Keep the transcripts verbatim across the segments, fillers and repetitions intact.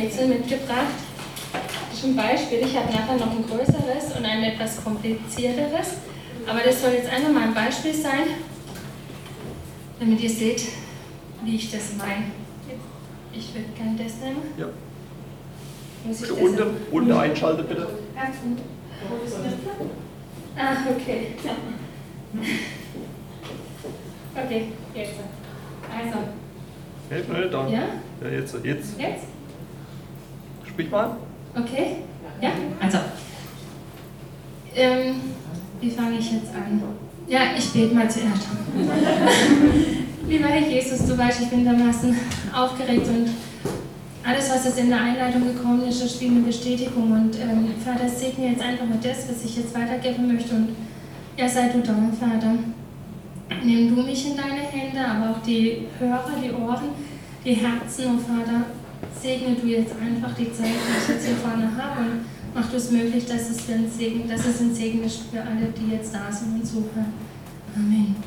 Rätsel mitgebracht. Zum Beispiel, ich habe nachher noch ein größeres und ein etwas komplizierteres, aber das soll jetzt einfach mal ein Beispiel sein, damit ihr seht, wie ich das meine. Ich würde gerne das nehmen. Ja. Muss ich So das unten, unten einschalten bitte. Ah, okay. Okay, jetzt. Also. Hilf mir da. Ja? Ja, jetzt, jetzt. Jetzt? Sprich mal. Okay. Ja? Also. Ähm, wie fange ich jetzt an? Ja, ich bete mal zuerst. Lieber Herr Jesus, du weißt, ich bin dermaßen aufgeregt und alles, was jetzt in der Einleitung gekommen ist, ist wie eine Bestätigung. Und ähm, Vater, segne jetzt einfach mal das, was ich jetzt weitergeben möchte. Und ja, sei du da, Vater. Nimm du mich in deine Hände, aber auch die Hörer, die Ohren, die Herzen, oh Vater. Segne du jetzt einfach die Zeit, die ich jetzt hier vorne habe. Und mach du es möglich, dass es ein Segen, dass es ein Segen ist für alle, die jetzt da sind und zuhören. Amen.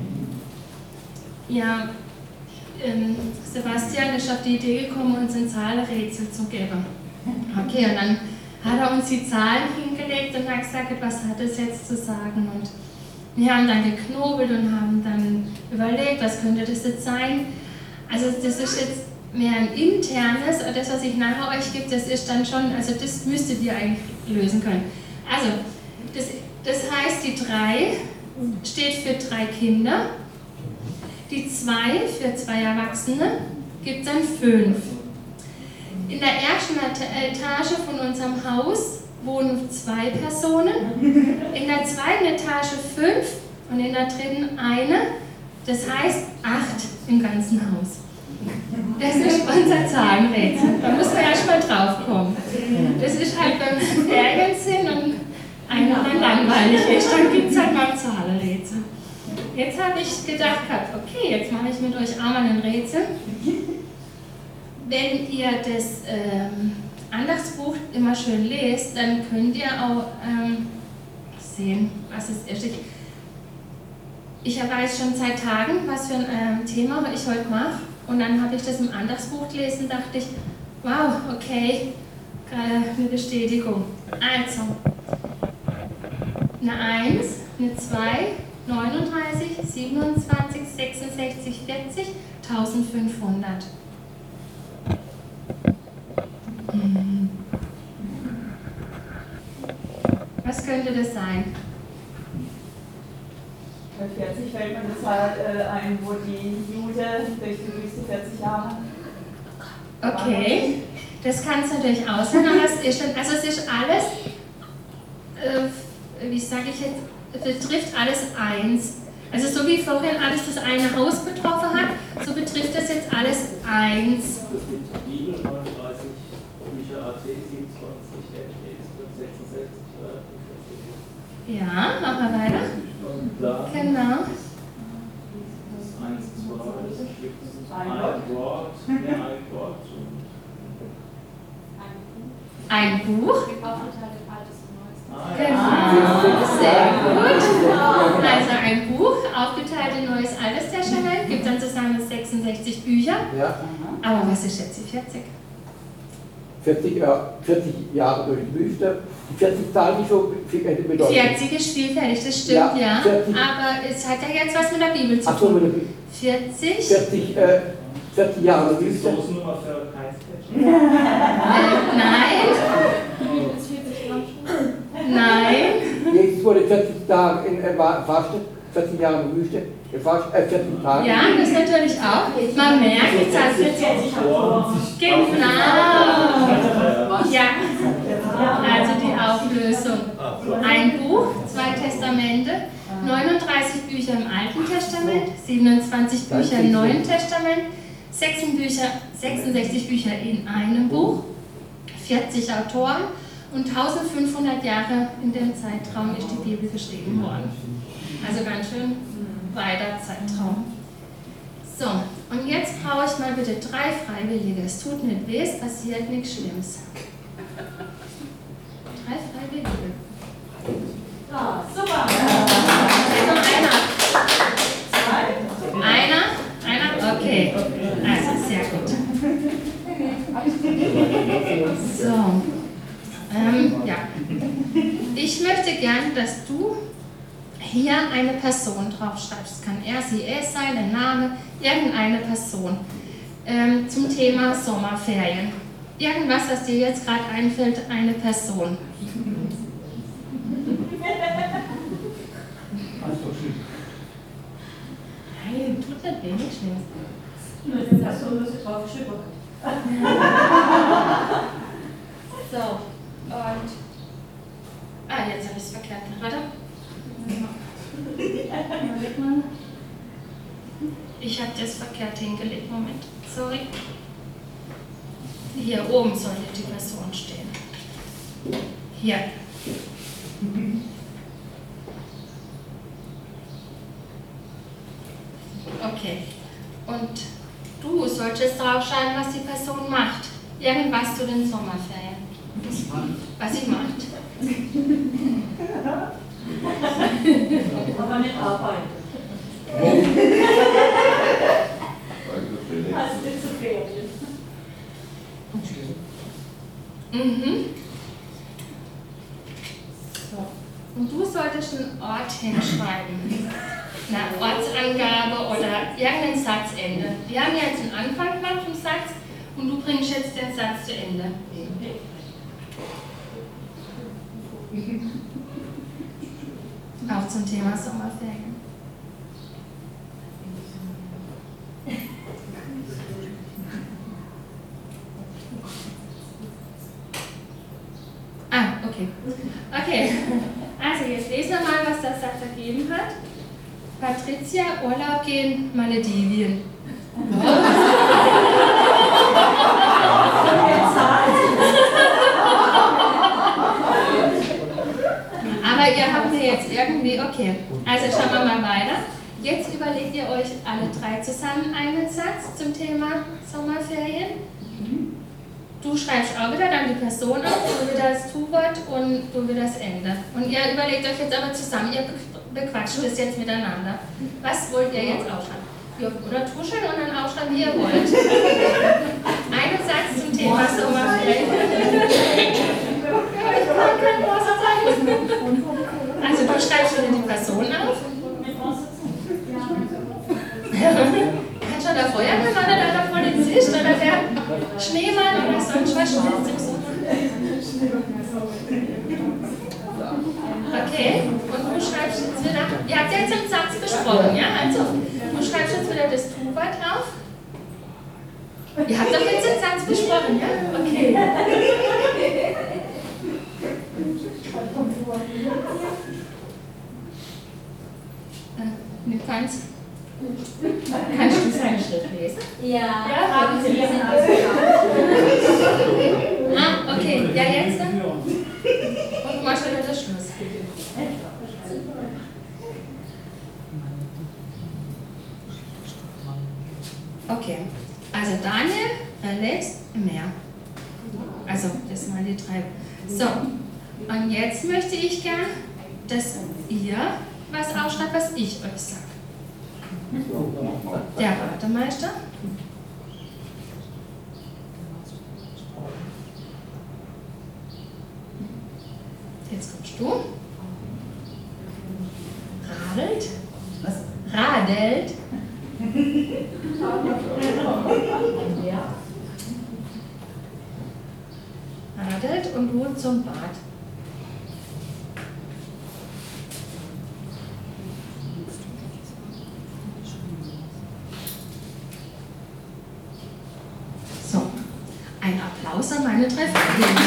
Ja, ähm, Sebastian ist auf die Idee gekommen, uns ein Zahlenrätsel zu geben. Okay, und dann hat er uns die Zahlen hingelegt und hat gesagt, was hat es jetzt zu sagen? Und wir haben dann geknobelt und haben dann überlegt, was könnte das jetzt sein? Also das ist jetzt mehr ein internes, das, was ich nachher euch gebe, das ist dann schon, also das müsstet ihr eigentlich lösen können. Also, das, das heißt, die drei steht für drei Kinder, die zwei für zwei Erwachsene, gibt es dann fünf. In der ersten Etage von unserem Haus wohnen zwei Personen, in der zweiten Etage fünf und in der dritten eine, das heißt acht im ganzen Haus. Das ist unser Zahlenrätsel. Da muss man erstmal drauf kommen. Das ist halt, wenn Ferien sind und einer dann langweilig ist, dann gibt es halt mal ein Zahlenrätsel. Jetzt habe ich gedacht, okay, jetzt mache ich mit euch auch mal ein Rätsel. Wenn ihr das ähm, Andachtsbuch immer schön lest, dann könnt ihr auch ähm, sehen, was es ist. Ich, ich weiß schon seit Tagen, was für ein ähm, Thema ich heute mache. Und dann habe ich das im Andachtsbuch gelesen und dachte ich, wow, okay, gerade eine Bestätigung. Also, eine eins, eine zwei, neununddreißig, siebenundzwanzig, sechsundsechzig, vierzig, eintausendfünfhundert. Hm. Was könnte das sein? Bei vierzig fällt mir das halt äh, ein, wo die Juden durch die Wüste vierzig Jahre. Okay, das kann es natürlich auch sein, aber es ist, also es ist alles, äh, wie sage ich jetzt, betrifft alles eins. Also so wie vorhin alles das eine Haus betroffen hat, so betrifft das jetzt alles eins. Bibel neununddreißig, Bücher A T siebenundzwanzig, sechsundsechzig, Ja, machen wir weiter. Plan, Genau. eins, zwei, ein Wort, mehr ein Wort. Ein Buch. Ah, ja. Genau, sehr gut. Also ein Buch, aufgeteilt in Neues Altes Testament, gibt dann zusammen sechsundsechzig Bücher. Ja. Aber was ist jetzt die vierzig? vierzig, Jahre, vierzig Jahre durch die Wüste. Die vierzig Zahlen nicht so viel bedeutet. vierzig ist vielfältig, das stimmt, ja. Ja, vierzig. Aber es hat ja jetzt was mit der Bibel zu Ach so, tun. mit der Bibel. vierzig? vierzig, äh, vierzig Jahre Das ist Wüste. Soßennummer für Kaiserpatch. Äh, nein. Nein. Jesus wurde vierzig Tage in, äh, war fastet, vierzig Jahre in der Wüste, gefasst, äh, vierzig Tage. Ja, das natürlich auch. Man merkt, die Zahl vierzig. Genau. Ja. Also die Auflösung. Ein Buch, zwei Testamente, neununddreißig Bücher im Alten Testament, siebenundzwanzig Bücher im Neuen Testament, sechsundsechzig Bücher in einem Buch, vierzig Autoren und eintausendfünfhundert Jahre in dem Zeitraum ist die Bibel geschrieben worden. Also ganz schön weiter Zeitraum. So, und jetzt brauche ich mal bitte drei Freiwillige. Es tut nicht weh, es passiert nichts Schlimmes. Drei Freiwillige. Ja, super. Noch einer. Einer? Einer? Okay. Also sehr gut. So, ähm, ja. Ich möchte gern, dass du hier eine Person draufschreibst. Es kann er, sie, es sein, ein Name, irgendeine Person. Ähm, zum Thema Sommerferien. Irgendwas, was dir jetzt gerade einfällt, eine Person. Nein, tut nicht weh, nicht schlimm. Nur die Person, die drauf geschrieben hat. So, und. Ah, jetzt habe ich es verkehrt. Warte. Ich habe das verkehrt hingelegt. Moment. Sorry. Hier oben sollte die Person stehen. Hier. Okay. Und du solltest draufschreiben, was die Person macht. Irgendwas zu den Sommerferien. Was sie macht. Aber nicht arbeiten. Also nicht zu Ferien. Mhm. So. Und du solltest einen Ort hinschreiben. Eine Ortsangabe oder irgendein Satzende. Wir haben jetzt einen Anfang gemacht vom Satz und du bringst jetzt den Satz zu Ende. Auch zum Thema Sommerferien. Ah, okay. Okay, also jetzt lesen wir mal, was der Satz ergeben hat. Patricia, Urlaub gehen, Malediven. Aber ihr habt ja jetzt irgendwie, okay, also schauen wir mal weiter. Jetzt überlegt ihr euch alle drei zusammen einen Satz zum Thema Sommerferien. Du schreibst auch wieder dann die Person auf, du wieder das Tu-Wort und du wieder das Ende. Und ihr überlegt euch jetzt aber zusammen, ihr bequatscht das jetzt miteinander. Was wollt ihr jetzt aufschreiben? Oder tuscheln und dann aufschreiben, wie ihr wollt. Einen Satz zum Thema Sommerferien. Ja, ich kann kein Wort sagen. Also du schreibst wieder die Person auf. Kann schon der Feuerwehrmann oder der Polizist oder der Schneemann oder sonst was steht im Sommer. Okay, und du schreibst jetzt wieder, ihr habt ja jetzt einen Satz besprochen, ja? Also, du schreibst jetzt wieder das Tu-Wort auf. Ihr habt doch jetzt den Satz besprochen, ja? Okay. Äh, du kannst, kannst du seine Schrift lesen? Ja, Ja, haben Sie Ja. Ah, okay, ja jetzt dann. Und du machst wieder das Schluss. Okay, also Daniel, Alex, Meer. Also, das sind mal die drei. So, und jetzt möchte ich gern, dass ihr was aufschreibt, was ich euch sage. Der Bademeister. Jetzt kommst du. Radelt. Was? Radelt. Radelt und du zum Bad. So, ein Applaus an meine drei Freunde.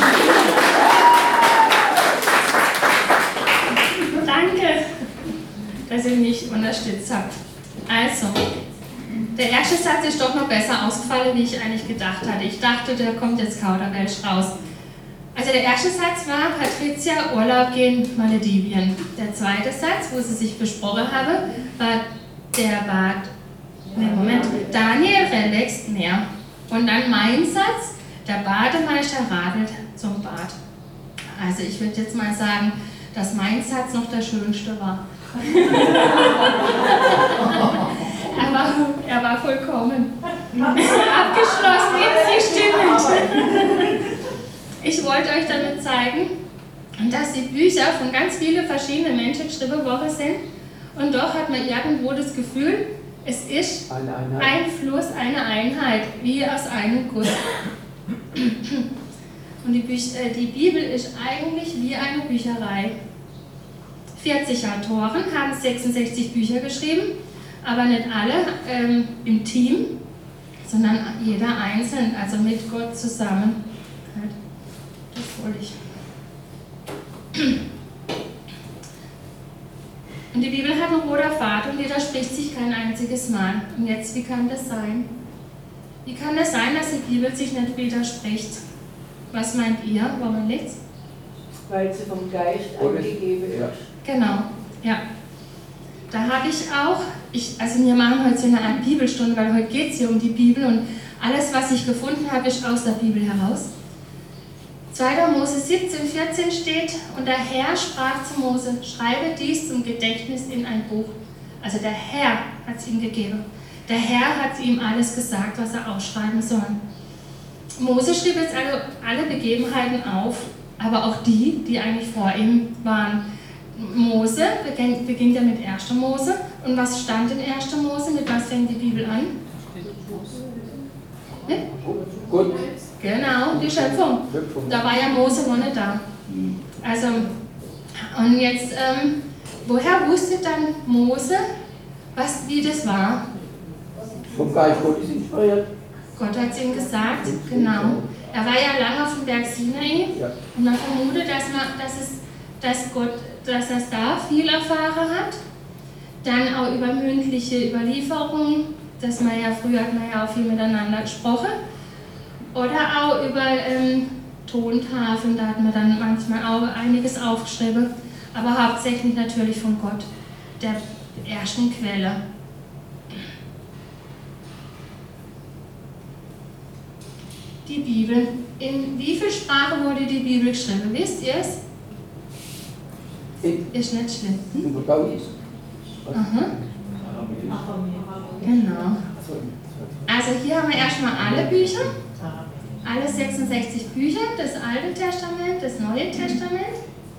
Danke, dass ihr mich unterstützt habt. Also, der erste Satz ist doch noch besser ausgefallen, wie ich eigentlich gedacht hatte. Ich dachte, der kommt jetzt Kauderwelsch raus. Also der erste Satz war, Patricia, Urlaub gehen, Malediven. Der zweite Satz, wo sie sich besprochen haben, war der Bad, ne Moment, Daniel relaxt mehr. Und dann mein Satz, der Bademeister radelt zum Bad. Also ich würde jetzt mal sagen, dass mein Satz noch der schönste war. er, war er war vollkommen. Abgeschlossen, jetzt die Stimme. Ich wollte euch damit zeigen, dass die Bücher von ganz vielen verschiedenen Menschen geschrieben worden sind. Und doch hat man irgendwo das Gefühl, es ist Eine Einheit. ein Fluss, eine Einheit, wie aus einem Guss. Und die, Büch äh, die Bibel ist eigentlich wie eine Bücherei. vierzig Autoren haben sechsundsechzig Bücher geschrieben, aber nicht alle ähm, im Team, sondern jeder einzeln, also mit Gott zusammen. Das wollte ich. Und die Bibel hat einen roten Faden und widerspricht sich kein einziges Mal. Und jetzt, wie kann das sein? Wie kann das sein, dass die Bibel sich nicht widerspricht? Was meint ihr? Warum nichts? Weil sie vom Geist Oder- angegeben ist. Ja. Genau, ja. Da habe ich auch, ich, also wir machen heute so eine Art Bibelstunde, weil heute geht es hier um die Bibel und alles, was ich gefunden habe, ist aus der Bibel heraus. zweiter Mose siebzehn, vierzehn steht, und der Herr sprach zu Mose, schreibe dies zum Gedächtnis in ein Buch. Also der Herr hat es ihm gegeben. Der Herr hat ihm alles gesagt, was er aufschreiben soll. Mose schrieb jetzt alle, alle Begebenheiten auf, aber auch die, die eigentlich vor ihm waren. Mose beginnt, beginnt ja mit erster Mose. Und was stand in erster Mose? Mit was fängt die Bibel an? Ne? Gut. Genau, die Schöpfung. Schöpfung. Da war ja Mose noch nicht da. Also, und jetzt, ähm, woher wusste dann Mose, was, wie das war? Vom Geist Gottes inspiriert. Gott hat es ihm gesagt, genau. Er war ja lange auf dem Berg Sinai Ja. und man vermutet, dass, man, dass, es, dass Gott, dass er da viel erfahren hat. Dann auch über mündliche Überlieferungen, dass man ja früher hat man ja auch viel miteinander gesprochen. Oder auch über ähm, Tontafeln, da hat man dann manchmal auch einiges aufgeschrieben. Aber hauptsächlich natürlich von Gott, der ersten Quelle. Die Bibel. In wie viel Sprache wurde die Bibel geschrieben? Wisst ihr es? In Ist nicht schlimm. Hm? über tausend. Aha, genau. Also hier haben wir erstmal alle Bücher, alle sechsundsechzig Bücher, das Alte Testament, das Neue Testament.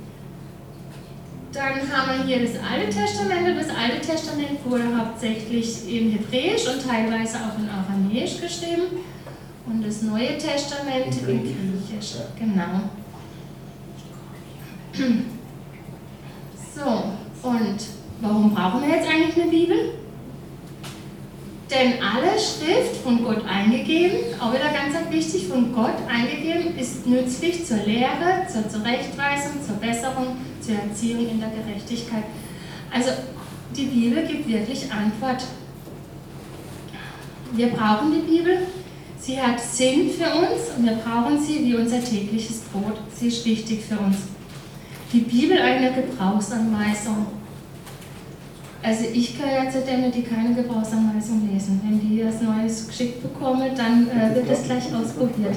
Dann haben wir hier das Alte Testament und das Alte Testament wurde hauptsächlich in Hebräisch und teilweise auch in Aramäisch geschrieben. Und das Neue Testament in Griechisch, genau. So, und warum brauchen wir jetzt eigentlich eine Bibel? Denn alle Schrift von Gott eingegeben, auch wieder ganz, ganz wichtig, von Gott eingegeben, ist nützlich zur Lehre, zur Zurechtweisung, zur Besserung, zur Erziehung in der Gerechtigkeit. Also die Bibel gibt wirklich Antwort. Wir brauchen die Bibel. Sie hat Sinn für uns und wir brauchen sie wie unser tägliches Brot. Sie ist wichtig für uns. Die Bibel eine Gebrauchsanweisung. Also ich gehöre zu denen, die keine Gebrauchsanweisung lesen. Wenn die das Neues geschickt bekommen, dann äh, wird das gleich ausprobiert.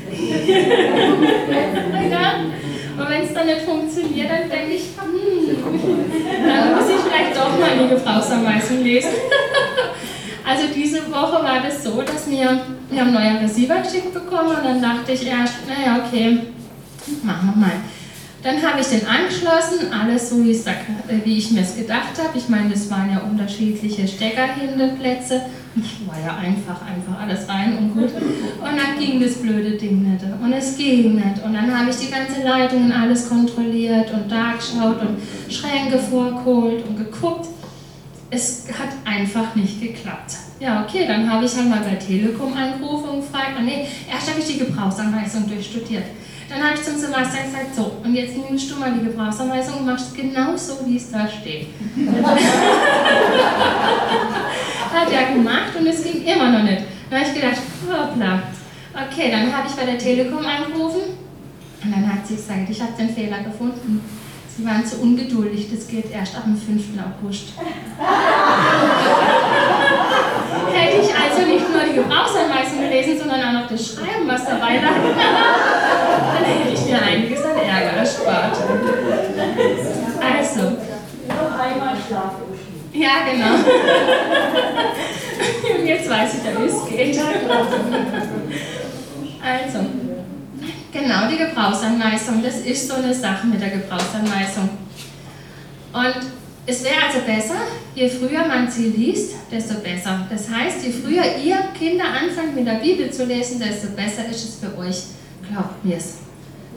Ja. Und wenn es dann nicht funktioniert, dann denke ich, hm, dann muss ich vielleicht doch mal die Gebrauchsanweisung lesen. Also diese Woche war das so, dass wir, wir haben einen neuen Receiver geschickt bekommen und dann dachte ich erst, naja, okay, machen wir mal. Dann habe ich den angeschlossen, alles so wie ich, wie ich mir es gedacht habe. Ich meine, das waren ja unterschiedliche Steckerhindeplätze. War ja einfach, einfach alles rein und gut. Und dann ging das blöde Ding nicht. Und es ging nicht. Und dann habe ich die ganze Leitung und alles kontrolliert und da geschaut und Schränke vorgeholt und geguckt. Es hat einfach nicht geklappt. Ja, okay, dann habe ich halt mal bei Telekom angerufen und gefragt, ah, nee, erst habe ich die Gebrauchsanweisung durchstudiert. Dann habe ich zum Sebastian gesagt, so, und jetzt nimmst du mal die Gebrauchsanweisung und machst genau so, wie es da steht. Hat er gemacht und es ging immer noch nicht. Dann habe ich gedacht, hoppla. Okay, dann habe ich bei der Telekom angerufen und dann hat sie gesagt, ich habe den Fehler gefunden. Sie waren zu ungeduldig, das geht erst ab dem fünften August. Hätte ich also nicht nur die Gebrauchsanweisung gelesen, sondern auch noch das Schreiben, was dabei lag, dann hätte ich mir einiges an Ärger erspart. Also. Noch einmal Schlaf. Ja, genau. Und jetzt weiß ich ja, wie es geht. Also, genau, die Gebrauchsanweisung, das ist so eine Sache mit der Gebrauchsanweisung. Und es wäre also besser, je früher man sie liest, desto besser. Das heißt, je früher ihr Kinder anfangt mit der Bibel zu lesen, desto besser ist es für euch. Glaubt mir es.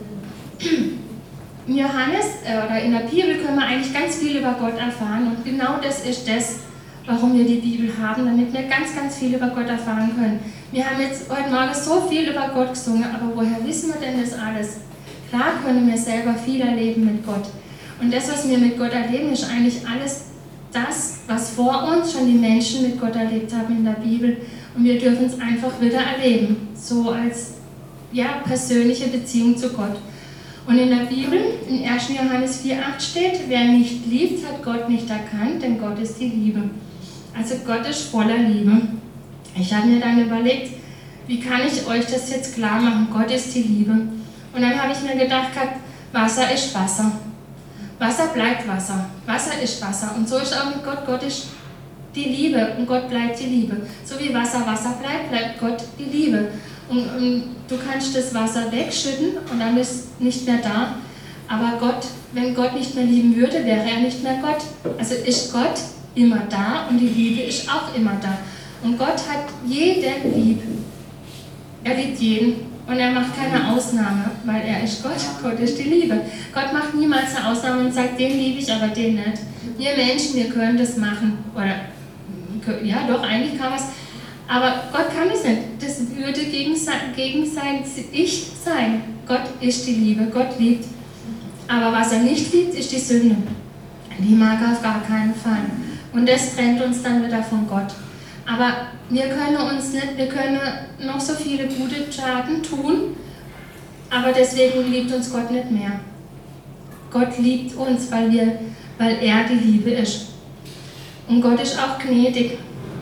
In Johannes äh, oder in der Bibel können wir eigentlich ganz viel über Gott erfahren und genau das ist das, warum wir die Bibel haben, damit wir ganz, ganz viel über Gott erfahren können. Wir haben jetzt heute Morgen so viel über Gott gesungen, aber woher wissen wir denn das alles? Klar können wir selber viel erleben mit Gott. Und das, was wir mit Gott erleben, ist eigentlich alles das, was vor uns schon die Menschen mit Gott erlebt haben in der Bibel. Und wir dürfen es einfach wieder erleben, so als ja, persönliche Beziehung zu Gott. Und in der Bibel, in erster Johannes vier acht steht, wer nicht liebt, hat Gott nicht erkannt, denn Gott ist die Liebe. Also Gott ist voller Liebe. Ich habe mir dann überlegt, wie kann ich euch das jetzt klar machen? Gott ist die Liebe. Und dann habe ich mir gedacht, Wasser ist Wasser. Wasser bleibt Wasser. Wasser ist Wasser. Und so ist auch mit Gott. Gott ist die Liebe und Gott bleibt die Liebe. So wie Wasser Wasser bleibt, bleibt Gott die Liebe. Und, und du kannst das Wasser wegschütten und dann ist es nicht mehr da. Aber Gott, wenn Gott nicht mehr lieben würde, wäre er nicht mehr Gott. Also ist Gott immer da und die Liebe ist auch immer da. Und Gott hat jeden lieb. Er liebt jeden und er macht keine Ausnahme, weil er ist Gott. Gott ist die Liebe. Gott macht niemals eine Ausnahme und sagt, den liebe ich, aber den nicht. Wir Menschen, wir können das machen. Oder, ja doch, eigentlich kann man es. Aber Gott kann es nicht. Das würde gegen sein, gegen sein Ich sein. Gott ist die Liebe, Gott liebt. Aber was er nicht liebt, ist die Sünde. Die mag er auf gar keinen Fall. Und das trennt uns dann wieder von Gott. Aber wir können uns nicht, wir können noch so viele gute Taten tun, aber deswegen liebt uns Gott nicht mehr. Gott liebt uns, weil, wir, weil er die Liebe ist. Und Gott ist auch gnädig.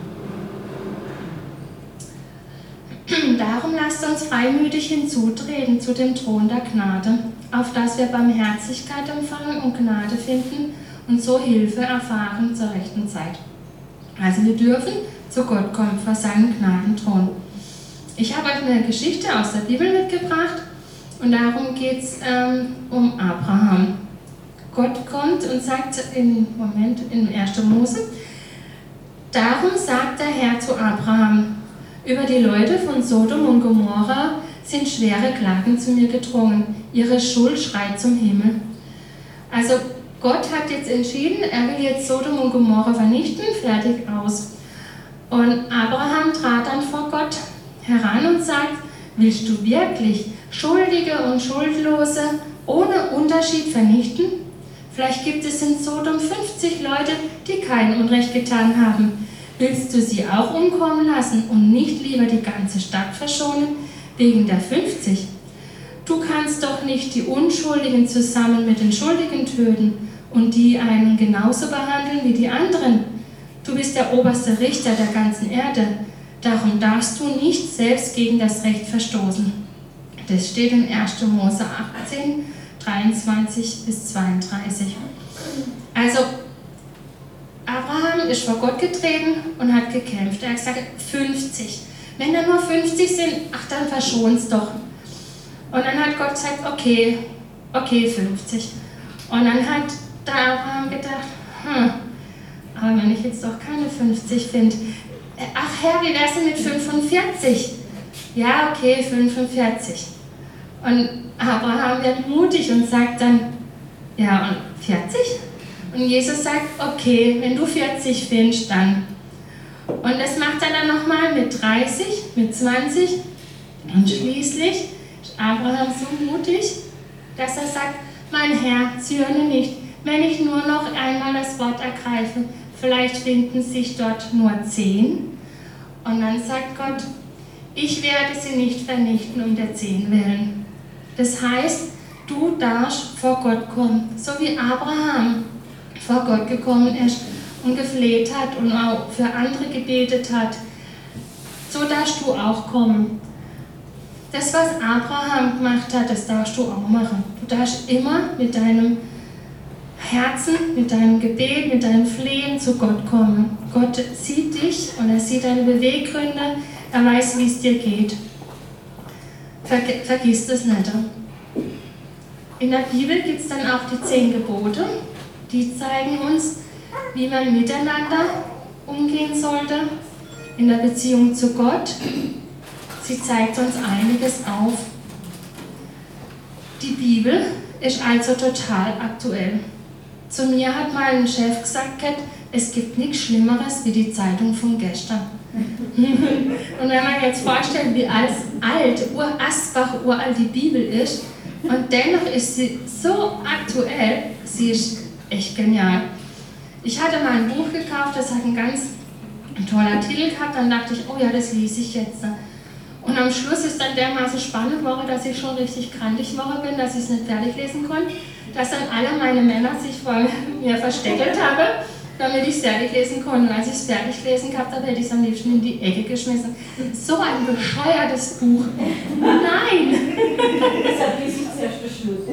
Darum lasst uns freimütig hinzutreten zu dem Thron der Gnade, auf dass wir Barmherzigkeit empfangen und Gnade finden und so Hilfe erfahren zur rechten Zeit. Also wir dürfen zu Gott kommen vor seinen Gnadenthron. Ich habe euch eine Geschichte aus der Bibel mitgebracht und darum geht es ähm, um Abraham. Gott kommt und sagt im Moment in erster Mose, darum sagt der Herr zu Abraham, über die Leute von Sodom und Gomorra sind schwere Klagen zu mir gedrungen. Ihre Schuld schreit zum Himmel. Also Gott hat jetzt entschieden, er will jetzt Sodom und Gomorra vernichten, fertig aus. Und Abraham trat dann vor Gott heran und sagt, willst du wirklich Schuldige und Schuldlose ohne Unterschied vernichten? Vielleicht gibt es in Sodom fünfzig Leute, die kein Unrecht getan haben. Willst du sie auch umkommen lassen und nicht lieber die ganze Stadt verschonen, wegen der fünfzig? Du kannst doch nicht die Unschuldigen zusammen mit den Schuldigen töten und die einen genauso behandeln wie die anderen. Du bist der oberste Richter der ganzen Erde, darum darfst du nicht selbst gegen das Recht verstoßen. Das steht in erster Mose achtzehn, dreiundzwanzig bis zweiunddreißig. Also, Abraham ist vor Gott getreten und hat gekämpft. Er hat gesagt, fünfzig. Wenn da nur fünfzig sind, ach, dann verschon's doch. Und dann hat Gott gesagt, okay, okay, fünfzig. Und dann hat der Abraham gedacht, hm, aber wenn ich jetzt doch keine fünfzig finde, ach Herr, wie wär's denn mit fünfundvierzig? Ja, okay, fünfundvierzig. Und Abraham wird mutig und sagt dann, ja, und vierzig? Und Jesus sagt, okay, wenn du vierzig findest, dann. Und das macht er dann nochmal mit dreißig, mit zwanzig. Und schließlich ist Abraham so mutig, dass er sagt, mein Herr, zürne nicht, wenn ich nur noch einmal das Wort ergreife. Vielleicht finden sich dort nur zehn. Und dann sagt Gott, ich werde sie nicht vernichten um der zehn willen. Das heißt, du darfst vor Gott kommen, so wie Abraham vor Gott gekommen ist und gefleht hat und auch für andere gebetet hat. So darfst du auch kommen. Das, was Abraham gemacht hat, das darfst du auch machen. Du darfst immer mit deinem Herzen, mit deinem Gebet, mit deinem Flehen zu Gott kommen. Gott sieht dich und er sieht deine Beweggründe, er weiß, wie es dir geht. Ver- vergiss das nicht. In der Bibel gibt es dann auch die zehn Gebote, die zeigen uns, wie man miteinander umgehen sollte in der Beziehung zu Gott. Sie zeigt uns einiges auf. Die Bibel ist also total aktuell. Zu mir hat mal ein Chef gesagt, es gibt nichts Schlimmeres wie die Zeitung von gestern. Und wenn man jetzt vorstellt, wie alt, alt urasbach, uralt die Bibel ist, und dennoch ist sie so aktuell, sie ist echt genial. Ich hatte mal ein Buch gekauft, das hat einen ganz toller Titel gehabt, dann dachte ich, oh ja, das lese ich jetzt. Und am Schluss ist dann dermaßen spannend geworden, dass ich schon richtig krantig geworden bin, dass ich es nicht fertig lesen konnte, dass dann alle meine Männer sich vor mir versteckt haben, damit ich es fertig lesen konnte. Und als ich es fertig lesen gehabt habe, hätte ich es am liebsten in die Ecke geschmissen. So ein bescheuertes Buch. Nein! Deshalb lese ich zuerst den Schluss.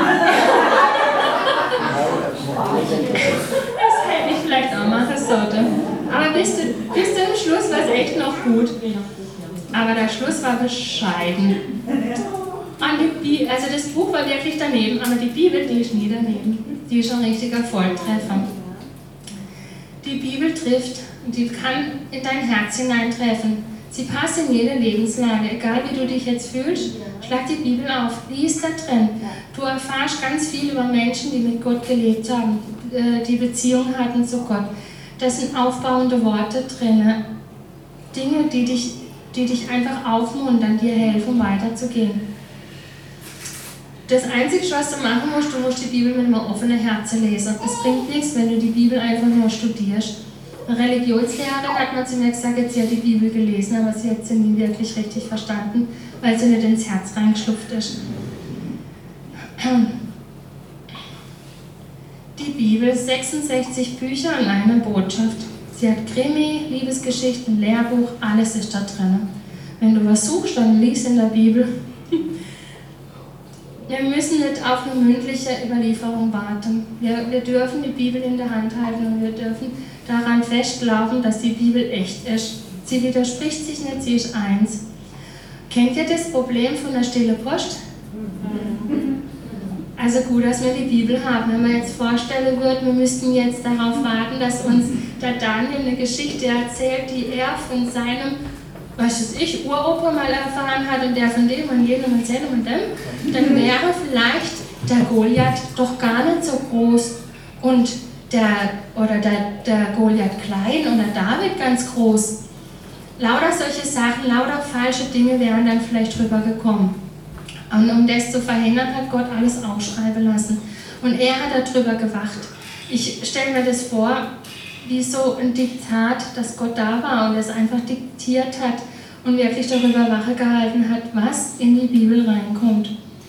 Das hätte ich vielleicht auch machen sollen. Aber bis, du, bis zum Schluss war es echt noch gut. Aber der Schluss war bescheiden. Und die, also das Buch war wirklich daneben, aber die Bibel, die ist nie daneben. Die ist ein richtiger Volltreffer. Die Bibel trifft und die kann in dein Herz hineintreffen. Sie passt in jede Lebenslage, egal wie du dich jetzt fühlst. Schlag die Bibel auf, lies da drin. Du erfährst ganz viel über Menschen, die mit Gott gelebt haben, die Beziehung hatten zu Gott. Da sind aufbauende Worte drin, Dinge, die dich, die dich einfach aufmuntern, dir helfen, weiterzugehen. Das Einzige, was du machen musst, du musst die Bibel mit einem offenen Herzen lesen. Es bringt nichts, wenn du die Bibel einfach nur studierst. Eine Religionslehrerin hat mal zu mir gesagt, sie hat die Bibel gelesen, aber sie hat sie nie wirklich richtig verstanden, weil sie nicht ins Herz reingeschlupft ist. Die Bibel, sechsundsechzig Bücher und eine Botschaft. Sie hat Krimi, Liebesgeschichten, Lehrbuch, alles ist da drin. Wenn du was suchst, dann lies in der Bibel. Wir müssen nicht auf eine mündliche Überlieferung warten. Wir, wir dürfen die Bibel in der Hand halten und wir dürfen daran festglauben, dass die Bibel echt ist. Sie widerspricht sich nicht, sie ist eins. Kennt ihr das Problem von der stille Post? Also gut, dass wir die Bibel haben. Wenn man jetzt vorstellen würde, wir müssten jetzt darauf warten, dass uns der Daniel eine Geschichte erzählt, die er von seinem, was weiß ich, Uropa mal erfahren hat und der von dem und jenem und jenem und dem, dann wäre vielleicht der Goliath doch gar nicht so groß und der, oder der, der Goliath klein oder David ganz groß. Lauter solche Sachen, lauter falsche Dinge wären dann vielleicht drüber gekommen. Und um das zu verhindern, hat Gott alles aufschreiben lassen. Und er hat darüber gewacht. Ich stelle mir das vor, wie so ein Diktat, dass Gott da war und es einfach diktiert hat und wirklich darüber Wache gehalten hat, was in die Bibel reinkommt.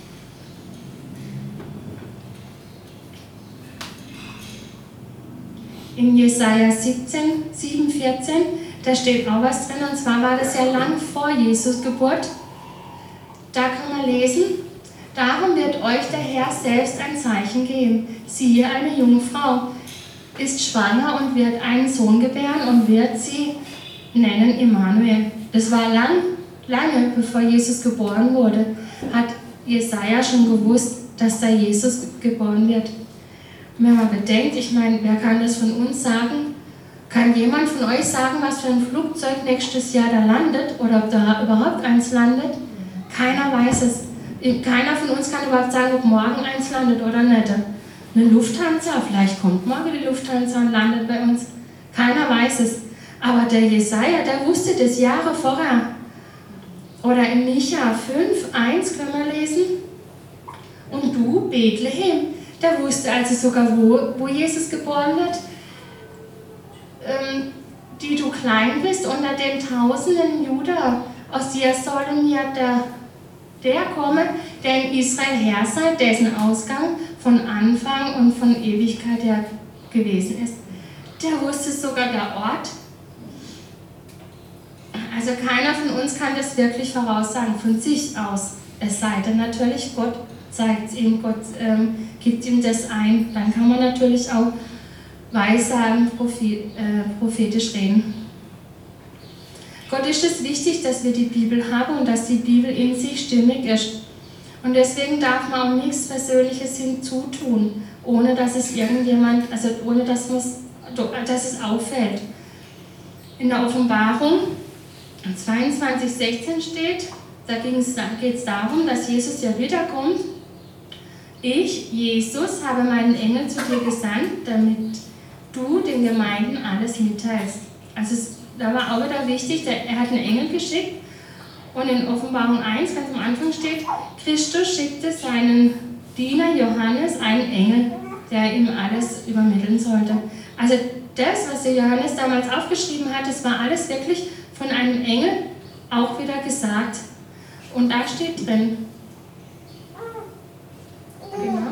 In Jesaja siebzehn, sieben, vierzehn, da steht auch was drin, und zwar war das ja lang vor Jesus Geburt. Da kann man lesen: Darum wird euch der Herr selbst ein Zeichen geben. Siehe, eine Jungfrau ist schwanger und wird einen Sohn gebären und wird sie nennen Immanuel. Das war lang, lange bevor Jesus geboren wurde, hat Jesaja schon gewusst, dass da Jesus geboren wird. Wenn man bedenkt, ich meine, wer kann das von uns sagen? Kann jemand von euch sagen, was für ein Flugzeug nächstes Jahr da landet oder ob da überhaupt eins landet? Keiner weiß es. Keiner von uns kann überhaupt sagen, ob morgen eins landet oder nicht. Eine Lufthansa, vielleicht kommt morgen die Lufthansa und landet bei uns. Keiner weiß es. Aber der Jesaja, der wusste das Jahre vorher. Oder in Micha fünf, eins können wir lesen. Und du, Bethlehem, der wusste also sogar, wo, wo Jesus geboren wird, ähm, die du klein bist unter den Tausenden Juda. Aus dir soll mir der, der kommen, der in Israel Herr sei, dessen Ausgang von Anfang und von Ewigkeit her gewesen ist. Der wusste sogar der Ort. Also keiner von uns kann das wirklich voraussagen, von sich aus. Es sei denn natürlich, Gott zeigt es ihm, Gott ähm, gibt ihm das ein. Dann kann man natürlich auch weissagen, prophet, äh, prophetisch reden. Gott ist es wichtig, dass wir die Bibel haben und dass die Bibel in sich stimmig ist. Und deswegen darf man auch nichts Persönliches hinzutun, ohne dass es irgendjemand, also ohne dass, dass es auffällt. In der Offenbarung zweiundzwanzig sechzehn steht, da geht es darum, dass Jesus ja wiederkommt. Ich, Jesus, habe meinen Engel zu dir gesandt, damit du den Gemeinden alles mitteilst. Also es, da war auch wieder wichtig, der, er hat einen Engel geschickt und in Offenbarung eins, ganz am Anfang steht, Christus schickte seinen Diener Johannes einen Engel, der ihm alles übermitteln sollte. Also das, was der Johannes damals aufgeschrieben hat, das war alles wirklich von einem Engel auch wieder gesagt. Und da steht drin, genau,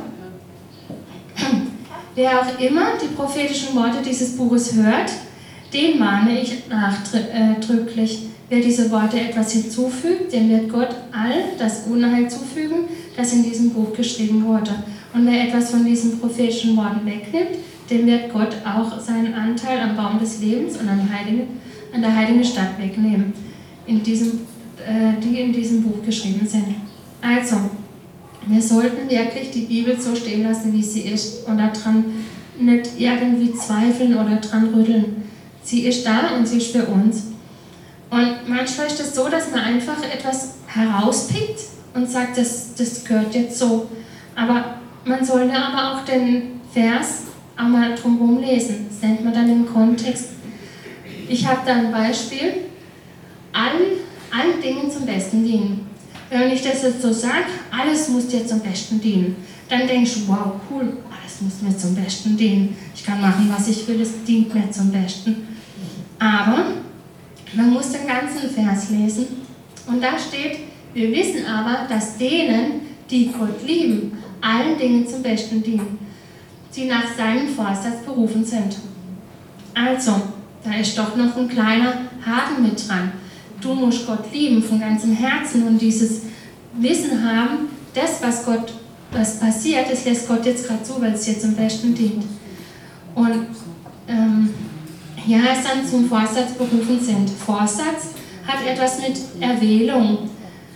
wer auch immer die prophetischen Worte dieses Buches hört, den mahne ich nachdrücklich. Wer diese Worte etwas hinzufügt, dem wird Gott all das Unheil zufügen, das in diesem Buch geschrieben wurde. Und wer etwas von diesen prophetischen Worten wegnimmt, dem wird Gott auch seinen Anteil am Baum des Lebens und an, Heiligen, an der heiligen Stadt wegnehmen, in diesem, äh, die in diesem Buch geschrieben sind. Also, wir sollten wirklich die Bibel so stehen lassen, wie sie ist und daran nicht irgendwie zweifeln oder dran rütteln. Sie ist da und sie ist für uns. Und manchmal ist es so, dass man einfach etwas herauspickt und sagt, das, das gehört jetzt so. Aber man sollte aber auch den Vers auch mal drumherum lesen. Das nennt man dann im Kontext. Ich habe da ein Beispiel. Allen, allen Dingen zum Besten dienen. Wenn ich das jetzt so sage, alles muss dir zum Besten dienen, dann denkst du, wow, cool, alles muss mir zum Besten dienen. Ich kann machen, was ich will, es dient mir zum Besten. Aber man muss den ganzen Vers lesen und da steht, wir wissen aber, dass denen, die Gott lieben, allen Dingen zum Besten dienen, die nach seinem Vorsatz berufen sind. Also, da ist doch noch ein kleiner Haken mit dran. Du musst Gott lieben von ganzem Herzen und dieses Wissen haben, das, was Gott, was passiert, das lässt Gott jetzt gerade zu, weil es dir zum Besten dient. Und ähm, hier heißt dann zum Vorsatz berufen sind. Vorsatz hat etwas mit Erwählung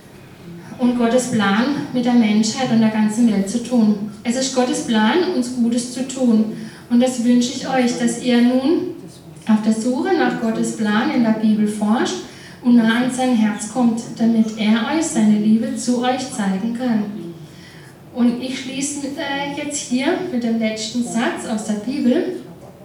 und Gottes Plan mit der Menschheit und der ganzen Welt zu tun. Es ist Gottes Plan, uns Gutes zu tun. Und das wünsche ich euch, dass ihr nun auf der Suche nach Gottes Plan in der Bibel forscht und nah an sein Herz kommt, damit er euch seine Liebe zu euch zeigen kann. Und ich schließe äh, jetzt hier mit dem letzten Satz aus der Bibel.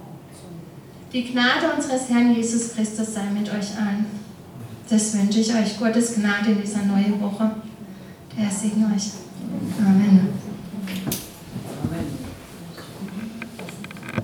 Die Gnade unseres Herrn Jesus Christus sei mit euch allen. Das wünsche ich euch, Gottes Gnade in dieser neuen Woche. Der segne euch.